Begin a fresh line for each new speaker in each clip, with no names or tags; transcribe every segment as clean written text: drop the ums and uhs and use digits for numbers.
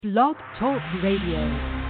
Blog Talk Radio.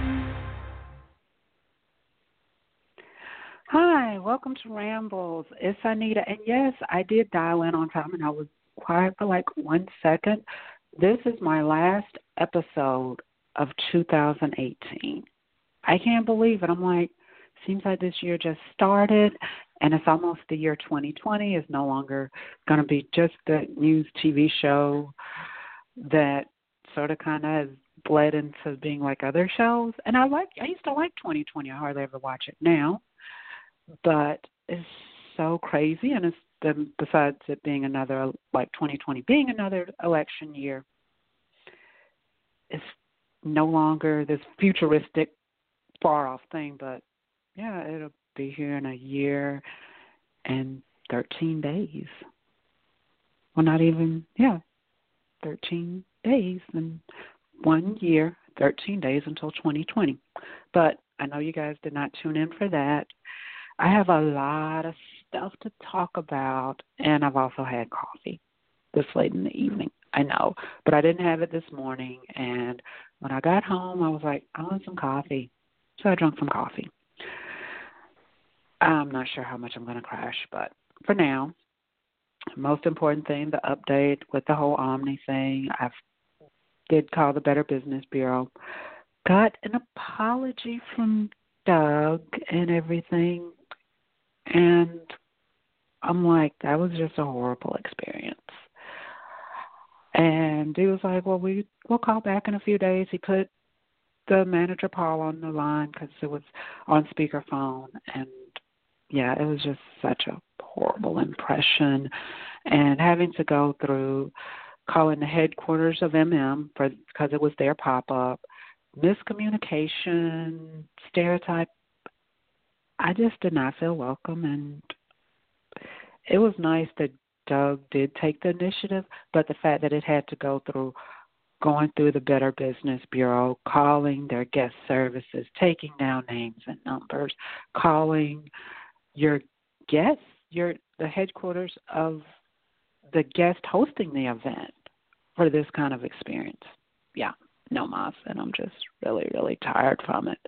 Hi, welcome to Rambles. It's Anita. And yes, I did dial in on time and I was quiet for like 1 second. This is my last episode of 2018. I can't believe it. I'm like, seems like this year just started and it's almost the year 2020. It's no longer going to be just the news TV show that sort of kind of has bled into being like other shows. And I used to like 2020. I hardly ever watch it now. But it's so crazy, and besides it being another, like 2020 being another election year, it's no longer this futuristic, far-off thing, but yeah, it'll be here in a year and 13 days. Well, not even, 13 days and 1 year, 13 days until 2020. But I know you guys did not tune in for that. I have a lot of stuff to talk about, and I've also had coffee this late in the evening. I know, but I didn't have it this morning, and when I got home, I was like, I want some coffee, so I drank some coffee. I'm not sure how much I'm going to crash, but for now, most important thing, the update with the whole Omni thing, I did call the Better Business Bureau, got an apology from Doug and everything. And I'm like, that was just a horrible experience. And he was like, well, we'll call back in a few days. He put the manager, Paul, on the line because it was on speakerphone. And, yeah, it was just such a horrible impression. And having to go through calling the headquarters of because it was their pop-up, miscommunication, stereotype, I just did not feel welcome, and it was nice that Doug did take the initiative, but the fact that it had to go through going through the Better Business Bureau, calling their guest services, taking down names and numbers, calling your guests, the headquarters of the guest hosting the event for this kind of experience. Yeah, no mas, and I'm just really, really tired from it.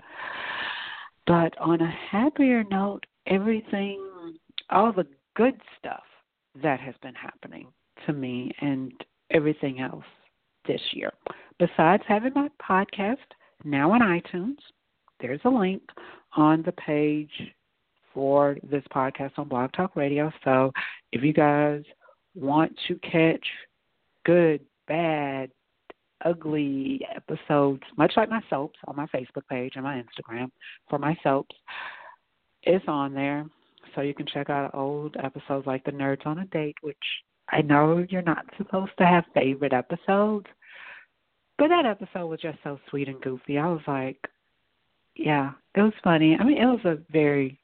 But on a happier note, everything, all the good stuff that has been happening to me and everything else this year. Besides having my podcast now on iTunes, there's a link on the page for this podcast on Blog Talk Radio. So if you guys want to catch good, bad, ugly episodes, much like my soaps on my Facebook page and my Instagram for my soaps, it's on there. So you can check out old episodes like the Nerds on a Date, which I know you're not supposed to have favorite episodes, but that episode was just so sweet and goofy. I was like, yeah, it was funny. I mean, it was a very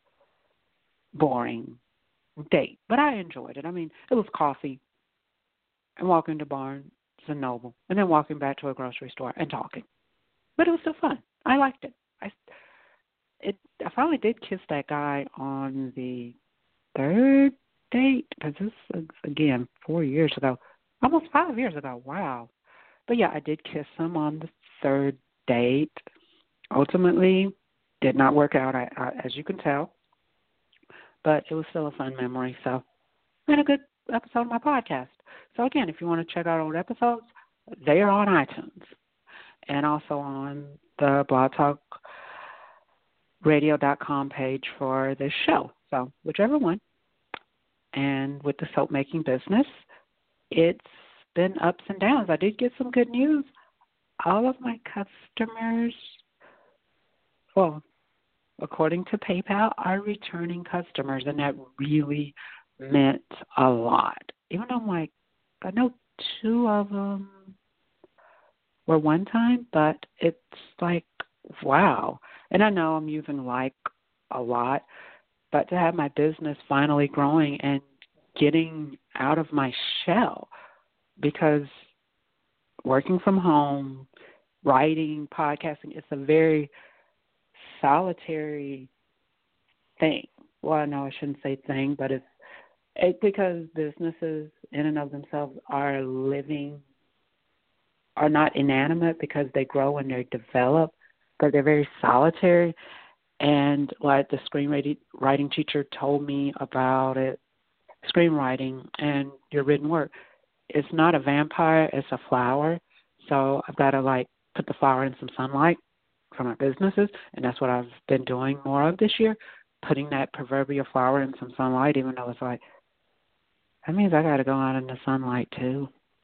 boring date, but I enjoyed it. I mean, it was coffee and walking to Barnes and Noble, and then walking back to a grocery store and talking. But it was still fun. I liked it. I finally did kiss that guy on the third date, because this is, again, 4 years ago, almost 5 years ago. Wow. But, yeah, I did kiss him on the third date. Ultimately, did not work out, as you can tell. But it was still a fun memory. So, and a good episode of my podcast. So, again, if you want to check out old episodes, they are on iTunes and also on the blogtalkradio.com page for this show. So, whichever one. And with the soap making business, it's been ups and downs. I did get some good news. All of my customers, well, according to PayPal, are returning customers, and that really meant a lot. Even though I'm like, I know 2 of them were one time, but it's like, wow. And I know I'm using like a lot, but to have my business finally growing and getting out of my shell, because working from home, writing, podcasting, it's a very solitary thing. Well, I know I shouldn't say thing, but it's because businesses in and of themselves are living are not inanimate because they grow and they develop, but they're very solitary. And like the screenwriting teacher told me about it, screenwriting and your written work, it's not a vampire, it's a flower. So I've got to like put the flower in some sunlight for my businesses, and that's what I've been doing more of this year, putting that proverbial flower in some sunlight, even though it's like, that means I got to go out in the sunlight too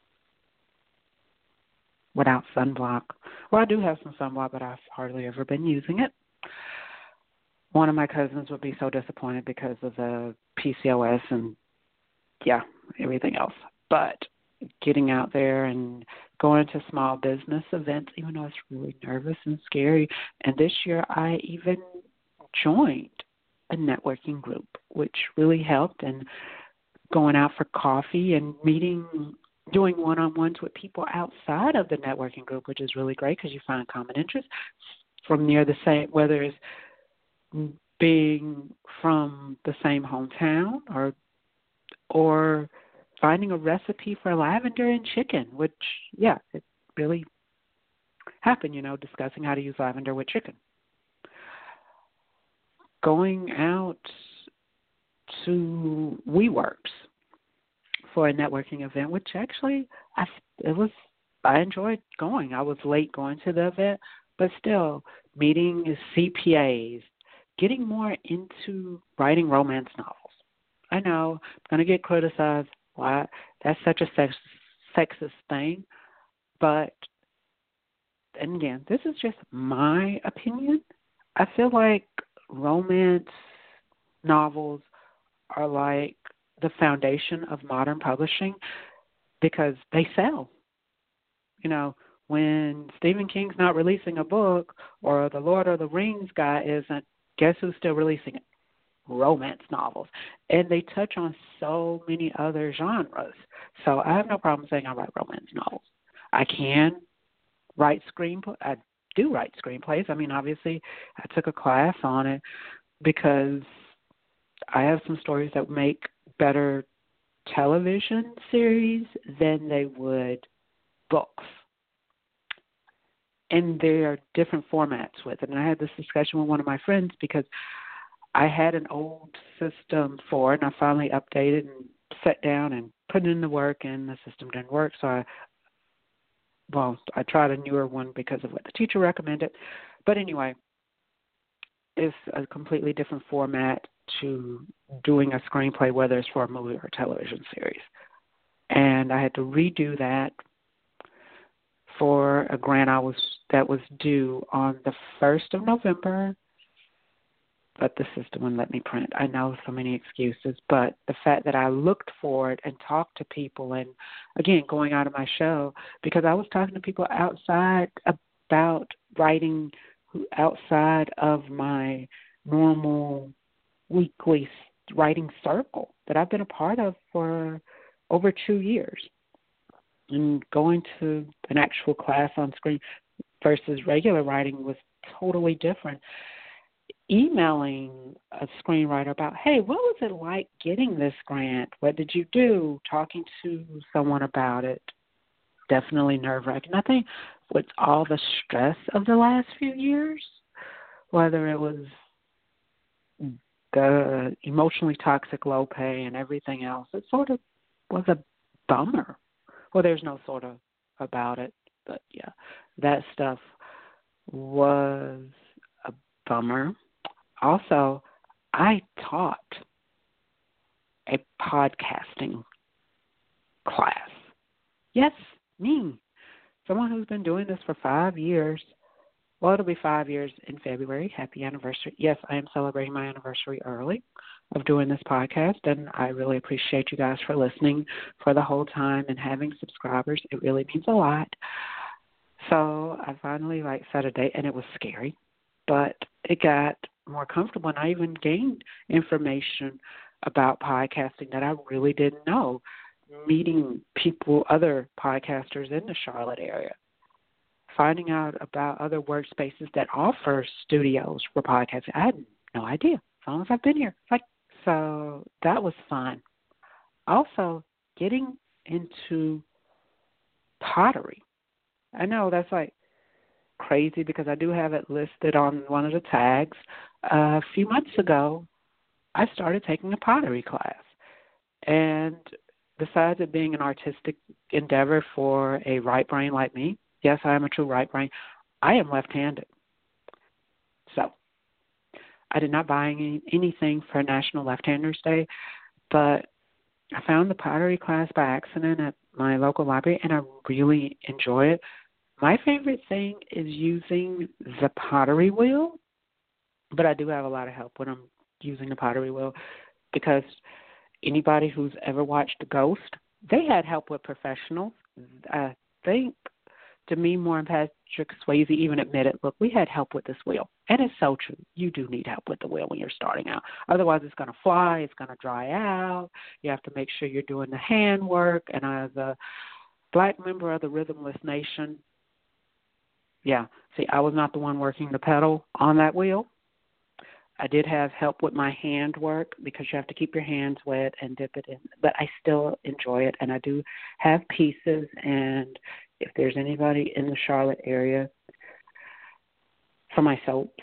without sunblock. Well, I do have some sunblock, but I've hardly ever been using it. One of my cousins would be so disappointed because of the PCOS and, yeah, everything else. But getting out there and going to small business events, even though it's really nervous and scary. And this year I even joined a networking group, which really helped, and going out for coffee and meeting, doing one-on-ones with people outside of the networking group, which is really great because you find common interests from near the same, whether it's being from the same hometown or finding a recipe for lavender and chicken, which, yeah, it really happened, discussing how to use lavender with chicken. Going out to WeWorks for a networking event, which actually I enjoyed going. I was late going to the event, but still meeting CPAs, getting more into writing romance novels. I know I'm going to get criticized. Why? That's such a sexist thing. But, and again, this is just my opinion. I feel like romance novels are like the foundation of modern publishing because they sell. When Stephen King's not releasing a book or the Lord of the Rings guy isn't, guess who's still releasing it? Romance novels. And they touch on so many other genres. So I have no problem saying I write romance novels. I can write screenplays. I do write screenplays. I mean, obviously, I took a class on it because I have some stories that make better television series than they would books. And there are different formats with it. And I had this discussion with one of my friends because I had an old system for it, and I finally updated and sat down and put in the work, and the system didn't work. So I tried a newer one because of what the teacher recommended. But anyway, it's a completely different format to doing a screenplay, whether it's for a movie or a television series. And I had to redo that for a grant that was due on the 1st of November, but the system wouldn't let me print. I know so many excuses, but the fact that I looked for it and talked to people and, again, going out of my show, because I was talking to people outside about writing outside of my normal weekly writing circle that I've been a part of for over 2 years. And going to an actual class on screen versus regular writing was totally different. Emailing a screenwriter about, hey, what was it like getting this grant? What did you do? Talking to someone about it, definitely nerve-wracking. I think with all the stress of the last few years, whether it was the emotionally toxic low pay and everything else, it sort of was a bummer. Well, there's no sort of about it, but yeah, that stuff was a bummer. Also, I taught a podcasting class. Yes, me. Someone who's been doing this for 5 years. Well, it'll be 5 years in February. Happy anniversary. Yes, I am celebrating my anniversary early of doing this podcast, and I really appreciate you guys for listening for the whole time and having subscribers. It really means a lot. So I finally set a date, and it was scary, but it got more comfortable, and I even gained information about podcasting that I really didn't know, meeting people, other podcasters in the Charlotte area, finding out about other workspaces that offer studios for podcasting. I had no idea as long as I've been here. So that was fun. Also, getting into pottery. I know that's like crazy because I do have it listed on one of the tags. A few months ago, I started taking a pottery class. And besides it being an artistic endeavor for a right brain like me, yes, I am a true right brain, I am left-handed. So I did not buy anything for National Left-Handers Day, but I found the pottery class by accident at my local library, and I really enjoy it. My favorite thing is using the pottery wheel, but I do have a lot of help when I'm using the pottery wheel because anybody who's ever watched Ghost, they had help with professionals. I think Demi Moore and Patrick Swayze even admitted, look, we had help with this wheel. And it's so true. You do need help with the wheel when you're starting out. Otherwise, it's going to fly. It's going to dry out. You have to make sure you're doing the hand work. And as a black member of the Rhythmless Nation, yeah, see, I was not the one working the pedal on that wheel. I did have help with my hand work because you have to keep your hands wet and dip it in. But I still enjoy it, and I do have pieces. And if there's anybody in the Charlotte area for my soaps,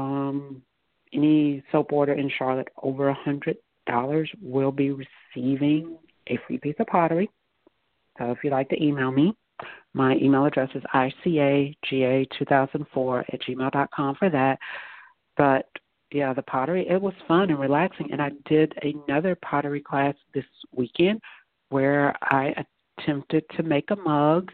any soap order in Charlotte over $100 will be receiving a free piece of pottery. So if you'd like to email me, my email address is icaga2004@gmail.com for that. But yeah, the pottery, it was fun and relaxing. And I did another pottery class this weekend where I attempted to make a mug.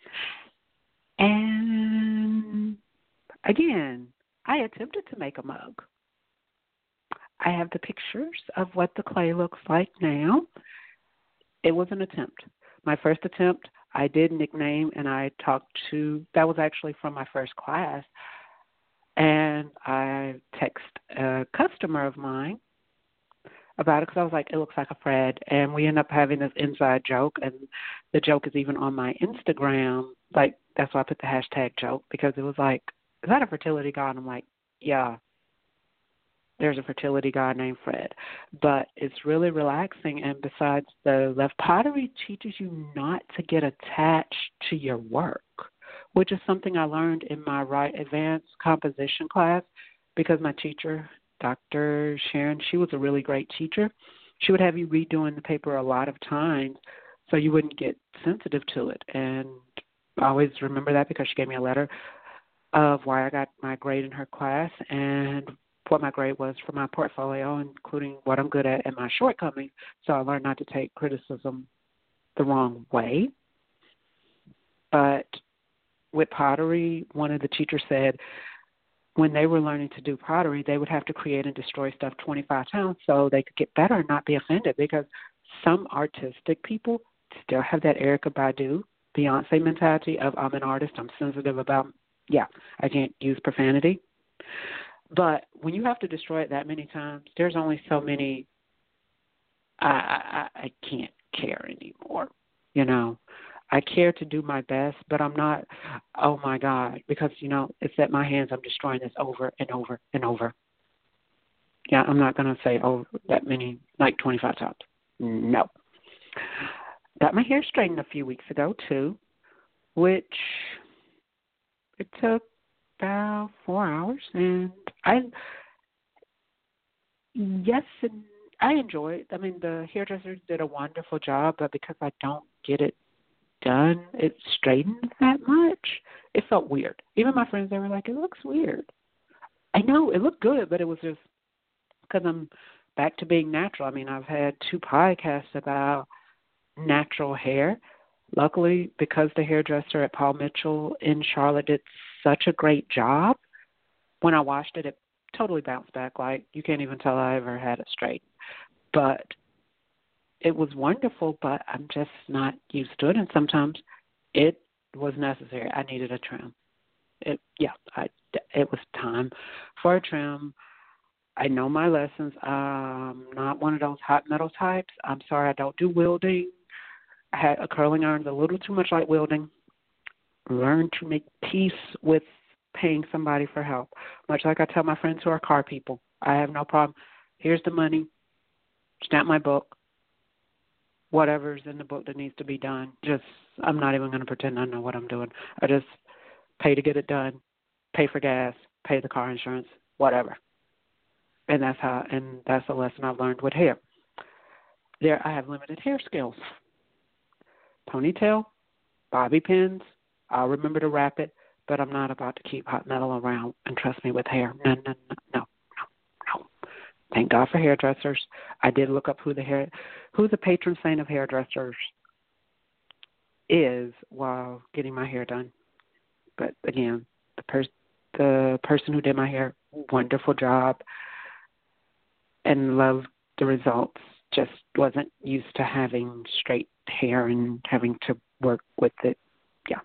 And again, I attempted to make a mug. I have the pictures of what the clay looks like now. It was an attempt. My first attempt, I did nickname, and I talked to, that was actually from my first class. And I text a customer of mine about it because I was like, it looks like a Fred. And we end up having this inside joke, and the joke is even on my Instagram. Like, that's why I put the hashtag joke, because it was like, is that a fertility god? I'm like, yeah, there's a fertility god named Fred. But it's really relaxing. And besides, the left pottery teaches you not to get attached to your work, which is something I learned in my right advanced composition class because my teacher, Dr. Sharon, she was a really great teacher. She would have you redoing the paper a lot of times so you wouldn't get sensitive to it. And I always remember that because she gave me a letter of why I got my grade in her class and what my grade was for my portfolio, including what I'm good at and my shortcomings. So I learned not to take criticism the wrong way. But with pottery, one of the teachers said when they were learning to do pottery, they would have to create and destroy stuff 25 times so they could get better and not be offended, because some artistic people still have that Erykah Badu, Beyonce mentality of I'm an artist, I'm sensitive about, I can't use profanity. But when you have to destroy it that many times, there's only so many, I can't care anymore, you know. I care to do my best, but I'm not, oh, my God, because, it's at my hands. I'm destroying this over and over and over. Yeah, I'm not going to say, that many, like 25 times. No. Got my hair straightened a few weeks ago, too, which it took about 4 hours. And I enjoy it. I mean, the hairdressers did a wonderful job, but because I don't get it done, it straightened that much, it felt weird. Even my friends, they were like, it looks weird. I know, it looked good, but it was just because I'm back to being natural. I mean, I've had 2 podcasts about natural hair. Luckily, because the hairdresser at Paul Mitchell in Charlotte did such a great job, when I washed it, it totally bounced back. Like, you can't even tell I ever had it straight. But it was wonderful, but I'm just not used to it, and sometimes it was necessary. I needed a trim. It was time for a trim. I know my lessons. I'm not one of those hot metal types. I'm sorry, I don't do welding. I had a curling iron a little too much like welding. Learn to make peace with paying somebody for help. Much like I tell my friends who are car people, I have no problem. Here's the money. Stamp my book. whatever's in the book that needs to be done. Just, I'm not even going to pretend I know what I'm doing. I just pay to get it done, pay for gas, pay the car insurance, whatever. And that's a lesson I've learned with hair. I have limited hair skills. Ponytail, bobby pins, I'll remember to wrap it, but I'm not about to keep hot metal around, and trust me, with hair. No. Thank God for hairdressers. I did look up who the patron saint of hairdressers is while getting my hair done. But again, the person who did my hair, wonderful job, and loved the results. Just wasn't used to having straight hair and having to work with it. Yeah.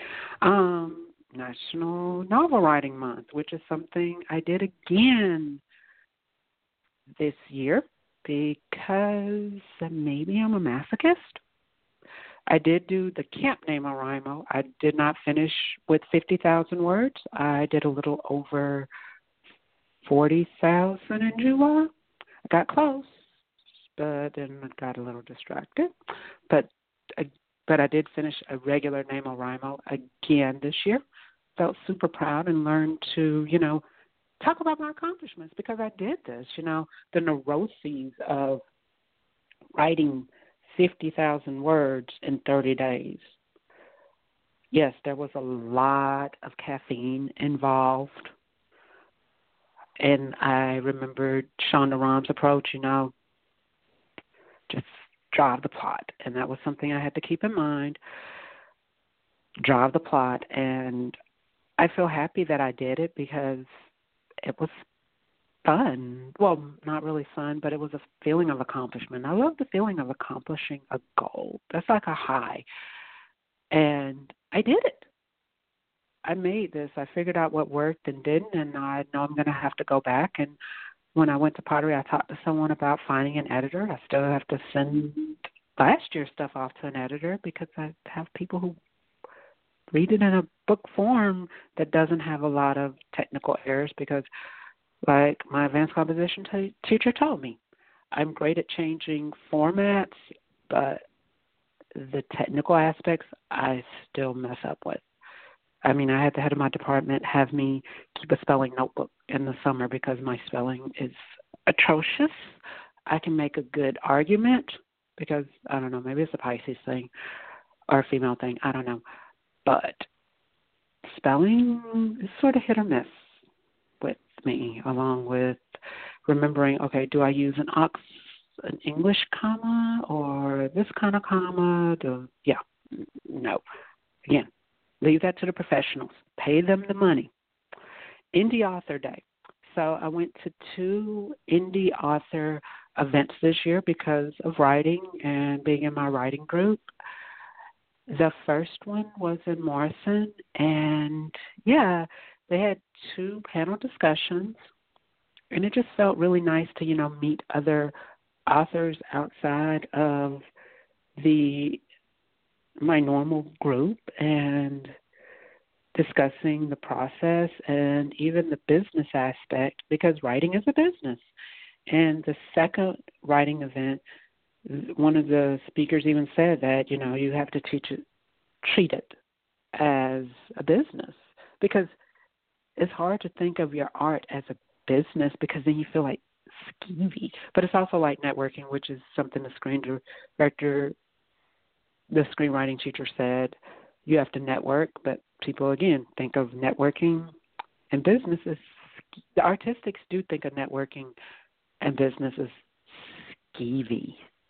National Novel Writing Month, which is something I did again this year because maybe I'm a masochist. I did do the Camp NaNoWriMo. I did not finish with 50,000 words. I did a little over 40,000 in July. I got close, but then I got a little distracted. But I did finish a regular NaNoWriMo again this year. Felt super proud and learned to, talk about my accomplishments because I did this. The neuroses of writing 50,000 words in 30 days. Yes, there was a lot of caffeine involved. And I remembered Shonda Rhimes' approach, just drive the plot. And that was something I had to keep in mind, drive the plot. And I feel happy that I did it because it was fun. Well, not really fun, but it was a feeling of accomplishment. I love the feeling of accomplishing a goal. That's like a high. And I did it. I made this. I figured out what worked and didn't, and I know I'm going to have to go back. And when I went to pottery, I talked to someone about finding an editor. I still have to send last year's stuff off to an editor because I have people who read it in a book form that doesn't have a lot of technical errors because, like my advanced composition teacher told me, I'm great at changing formats, but the technical aspects I still mess up with. I had the head of my department have me keep a spelling notebook in the summer because my spelling is atrocious. I can make a good argument because, I don't know, maybe it's a Pisces thing or a female thing. I don't know. But spelling is sort of hit or miss with me, along with remembering, okay, do I use an English comma or this kind of comma? No. Again, leave that to the professionals. Pay them the money. Indie Author Day. So I went to 2 indie author events this year because of writing and being in my writing group. The first one was in Morrison, and they had 2 panel discussions, and it just felt really nice to, meet other authors outside of my normal group and discussing the process and even the business aspect because writing is a business. And the second writing event, one of the speakers even said that, you have to treat it as a business because it's hard to think of your art as a business because then you feel like skeevy. But it's also like networking, which is something the screenwriting teacher said. You have to network, but people, again, think of networking and business as the artistics do think of networking and business as skeevy.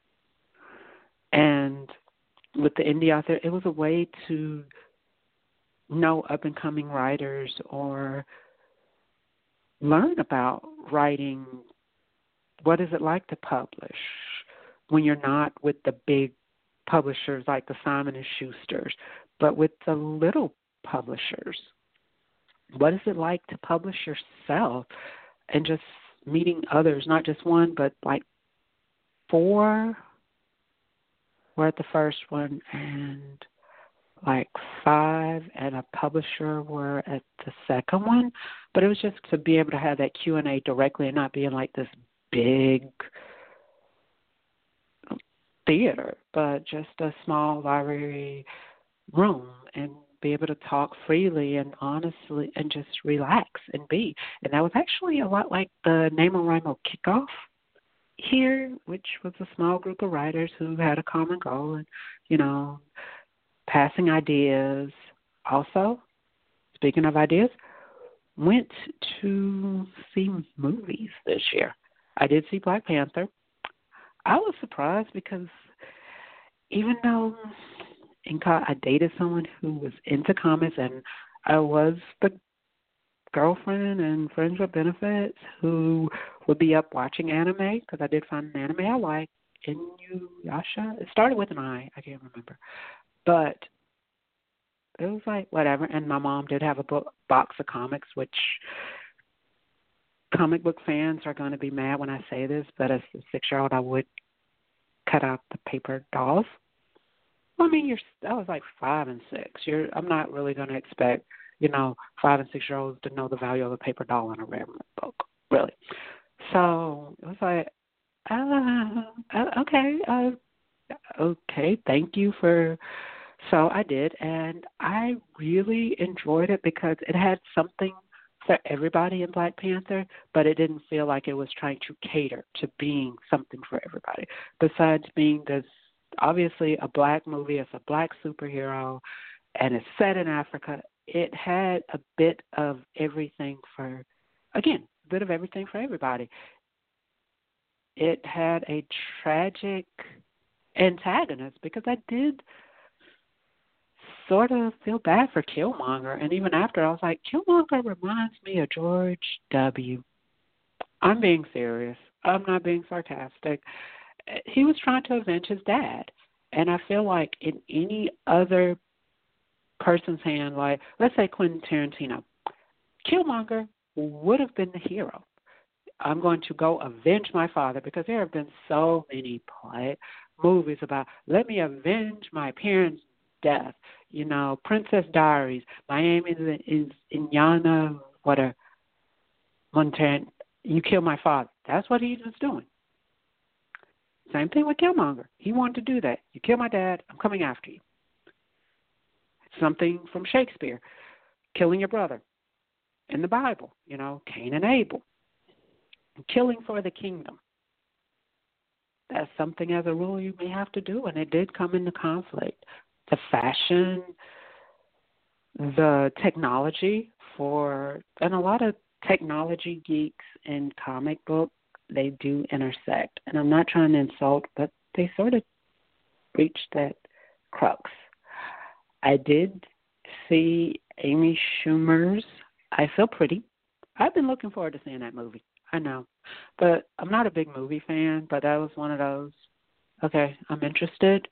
And with the indie author, it was a way to know up-and-coming writers or learn about writing. What is it like to publish when you're not with the big publishers like the Simon & Schusters, but with the little publishers? What is it like to publish yourself and just meeting others, not just one, but like 4 were at the first one and like 5 and a publisher were at the second one. But it was just to be able to have that Q&A directly and not being like this big theater, but just a small library room and be able to talk freely and honestly and just relax and be. And that was actually a lot like the NaMoWriMo kickoff here, which was a small group of writers who had a common goal and, passing ideas. Also, speaking of ideas, went to see movies this year. I did see Black Panther. I was surprised because even though I dated someone who was into comics and I was the girlfriend and friends with benefits who would be up watching anime, because I did find an anime I like, Inuyasha. It started with an I can't remember. But it was like, whatever. And my mom did have a box of comics, which comic book fans are going to be mad when I say this, but as a 6-year-old, I would cut out the paper dolls. Well, I mean, I was like 5 and 6. I'm not really going to expect, 5 and 6-year-olds to know the value of a paper doll in a rare book, really. So it was like, okay, thank you for. So I did, and I really enjoyed it because it had something for everybody in Black Panther, but it didn't feel like it was trying to cater to being something for everybody. Besides being this, obviously, a black movie, it's a black superhero, and it's set in Africa, it had a bit of everything for, again, a bit of everything for everybody. It had a tragic antagonist because I did sort of feel bad for Killmonger. And even after, I was like, Killmonger reminds me of George W. I'm being serious. I'm not being sarcastic. He was trying to avenge his dad. And I feel like in any other person's hand, like, let's say Quentin Tarantino, Killmonger would have been the hero. I'm going to go avenge my father, because there have been so many movies about, let me avenge my parents' death. Princess Diaries. My name is Inyana, Montana. You kill my father. That's what he was doing. Same thing with Killmonger. He wanted to do that. You kill my dad, I'm coming after you. Something from Shakespeare. Killing your brother. In the Bible, Cain and Abel. Killing for the kingdom. That's something as a rule you may have to do, and it did come into conflict. The fashion, the technology and a lot of technology geeks in comic book, they do intersect. And I'm not trying to insult, but they sort of reach that crux. I did see Amy Schumer's I Feel Pretty. I've been looking forward to seeing that movie. I know. But I'm not a big movie fan, but that was one of those, okay, I'm interested.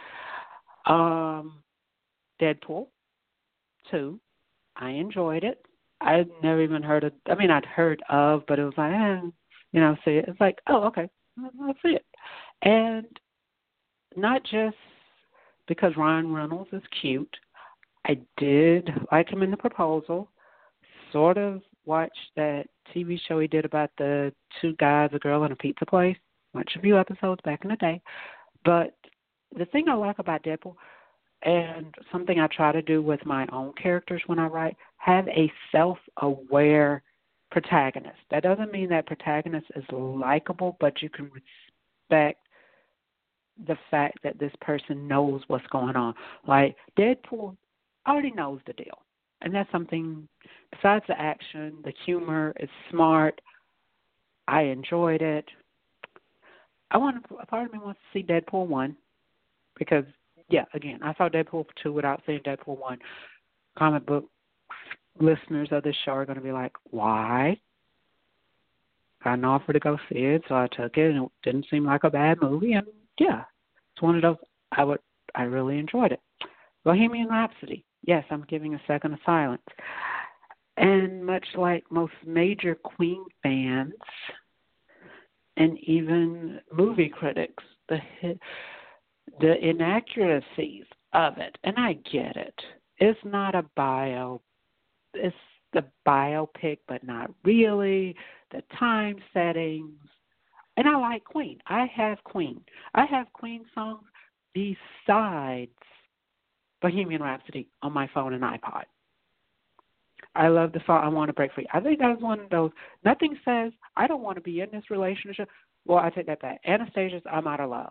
Deadpool 2. I enjoyed it. I'd never even heard I'd heard of, but it was like, see it. It's like, oh, okay, I'll see it. And not just because Ryan Reynolds is cute. I did like him in The Proposal. Sort of watched that TV show he did about the 2 guys, a girl, and a pizza place. Watched a few episodes back in the day. But the thing I like about Deadpool, and something I try to do with my own characters when I write, have a self-aware protagonist. That doesn't mean that protagonist is likable, but you can respect the fact that this person knows what's going on. Like Deadpool already knows the deal. And that's something, besides the action, the humor is smart. I enjoyed it. A part of me wants to see Deadpool 1 because, again, I saw Deadpool 2 without seeing Deadpool 1. Comic book listeners of this show are going to be like, why? Got an offer to go see it, so I took it, and it didn't seem like a bad movie. And, it's one of those, I really enjoyed it. Bohemian Rhapsody. Yes, I'm giving a second of silence. And much like most major Queen fans and even movie critics, the inaccuracies of it, and I get it. It's not a it's the biopic, but not really. The time settings, And I like Queen. I have Queen. I have Queen songs besides Bohemian Rhapsody on my phone and iPod. I love the song I Want to Break Free. I think that's one of those. Nothing says I don't want to be in this relationship. Well, I take that back. Anastasia's I'm Out of Love.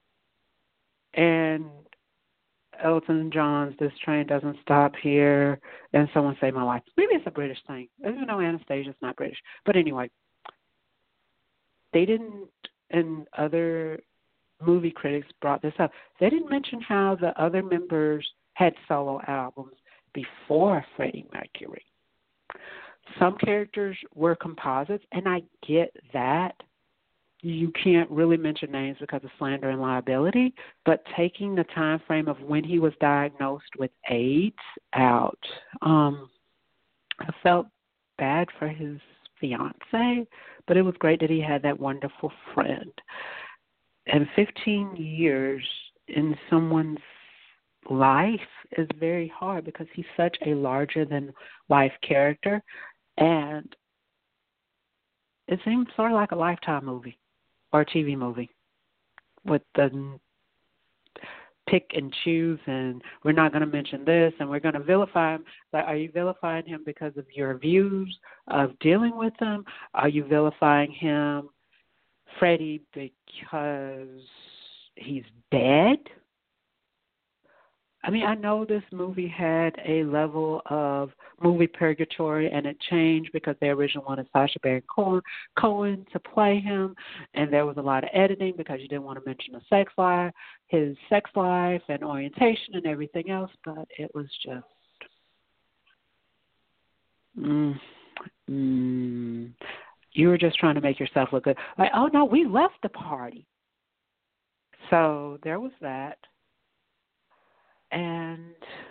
And Elton John's This Train Doesn't Stop Here. And Someone Save My Life. Maybe it's a British thing. Even though Anastasia's not British. But anyway, they didn't, and other movie critics brought this up, they didn't mention how the other members had solo albums before Freddie Mercury. Some characters were composites, and I get that. You can't really mention names because of slander and liability, but taking the time frame of when he was diagnosed with AIDS out, I felt bad for his fiance, but it was great that he had that wonderful friend. And 15 years in someone's life is very hard because he's such a larger-than-life character, and it seems sort of like a Lifetime movie or a TV movie with the pick and choose, and we're not going to mention this, and we're going to vilify him. But are you vilifying him because of your views of dealing with him? Are you vilifying him, Freddie, because he's dead? I mean, I know this movie had a level of movie purgatory, and it changed because they originally wanted Sacha Baron Cohen to play him, and there was a lot of editing because you didn't want to mention his sex life and orientation and everything else, but it was just, you were just trying to make yourself look good. Like, oh, no, we left the party. So there was that. And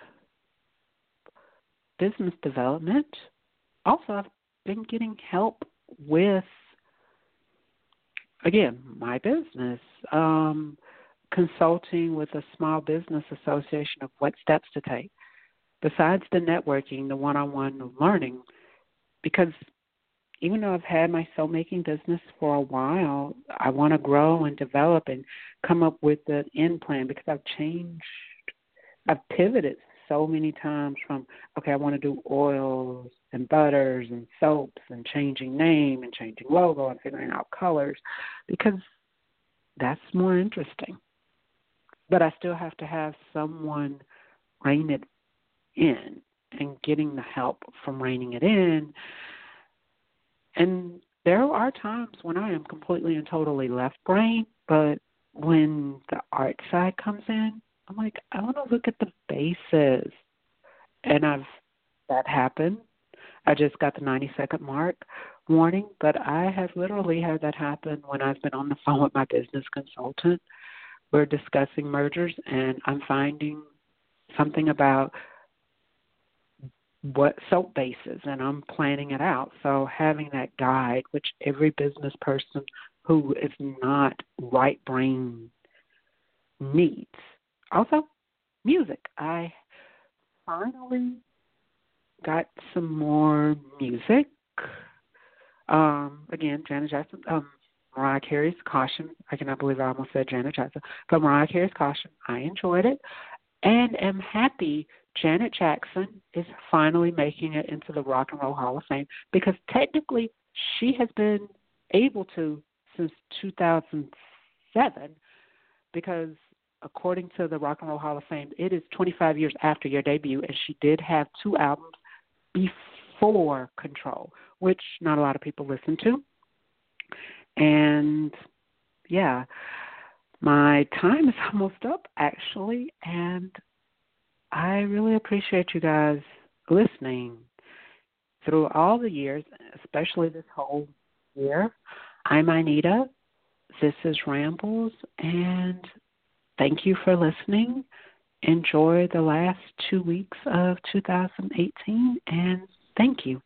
business development. Also, I've been getting help with, again, my business, consulting with a small business association of what steps to take. Besides the networking, the one-on-one learning, because even though I've had my soap-making business for a while, I want to grow and develop and come up with an end plan because I've pivoted so many times from, okay, I want to do oils and butters and soaps and changing name and changing logo and figuring out colors because that's more interesting. But I still have to have someone rein it in and getting the help from reining it in. And there are times when I am completely and totally left brain, but when the art side comes in, I'm like, I want to look at the bases. And that happened. I just got the 90-second mark warning, but I have literally had that happen when I've been on the phone with my business consultant. We're discussing mergers, and I'm finding something about what soap bases, and I'm planning it out. So having that guide, which every business person who is not right brain needs. Also, music. I finally got some more music. Again, Janet Jackson, Mariah Carey's Caution. I cannot believe I almost said Janet Jackson. But Mariah Carey's Caution, I enjoyed it and am happy Janet Jackson is finally making it into the Rock and Roll Hall of Fame because technically she has been able to since 2007 because according to the Rock and Roll Hall of Fame, it is 25 years after your debut, and she did have 2 albums before Control, which not a lot of people listen to. And, yeah, my time is almost up, actually, and I really appreciate you guys listening through all the years, especially this whole year. I'm Anita. This is Rambles, and thank you for listening. Enjoy the last 2 weeks of 2018, and thank you.